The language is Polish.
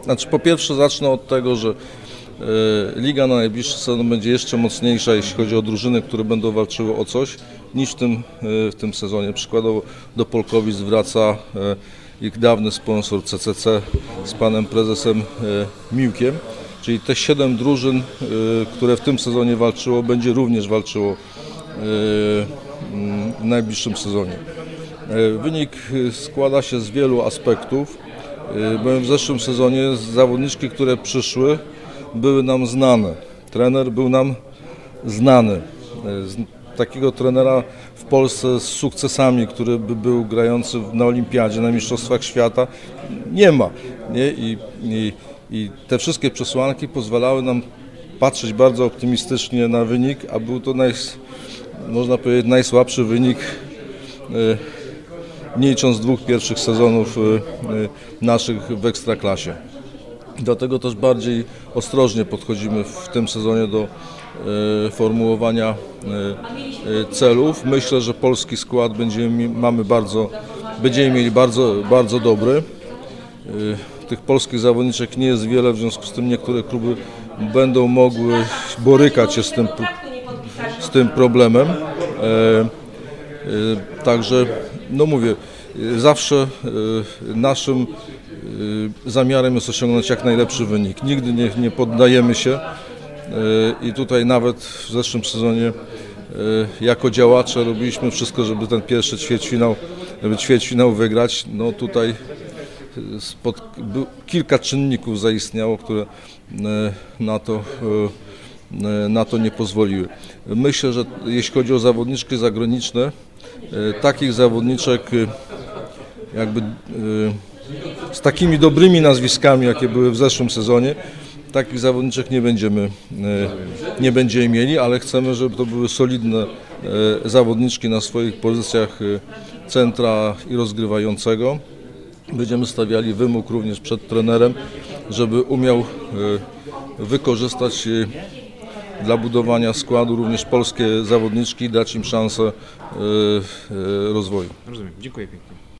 Znaczy, po pierwsze zacznę od tego, że liga na najbliższy sezon będzie jeszcze mocniejsza, jeśli chodzi o drużyny, które będą walczyły o coś, niż w tym sezonie. Przykładowo do Polkowic wraca ich dawny sponsor CCC z panem prezesem Miłkiem, czyli te 7 drużyn, które w tym sezonie walczyło, będzie również walczyło w najbliższym sezonie. Wynik składa się z wielu aspektów. Byłem w zeszłym sezonie, zawodniczki, które przyszły, były nam znane. Trener był nam znany. Takiego trenera w Polsce z sukcesami, który by był grający na olimpiadzie, na mistrzostwach świata, nie ma. Nie? I te wszystkie przesłanki pozwalały nam patrzeć bardzo optymistycznie na wynik, a był to można powiedzieć najsłabszy wynik, nie licząc 2 pierwszych sezonów naszych w Ekstraklasie. Dlatego też bardziej ostrożnie podchodzimy w tym sezonie do formułowania celów. Myślę, że polski skład będziemy mieli bardzo dobry. Tych polskich zawodniczek nie jest wiele, w związku z tym niektóre kluby będą mogły borykać się z tym problemem. Także, no mówię, zawsze naszym zamiarem jest osiągnąć jak najlepszy wynik. Nigdy nie poddajemy się i tutaj nawet w zeszłym sezonie jako działacze robiliśmy wszystko, żeby ten pierwszy ćwierćfinał wygrać. No tutaj kilka czynników zaistniało, które na to nie pozwoliły. Myślę, że jeśli chodzi o zawodniczki zagraniczne, takich zawodniczek jakby z takimi dobrymi nazwiskami, jakie były w zeszłym sezonie, takich zawodniczek nie będziemy mieli, ale chcemy, żeby to były solidne zawodniczki na swoich pozycjach centra i rozgrywającego. Będziemy stawiali wymóg również przed trenerem, żeby umiał wykorzystać dla budowania składu również polskie zawodniczki i dać im szansę rozwoju. Rozumiem. Dziękuję pięknie.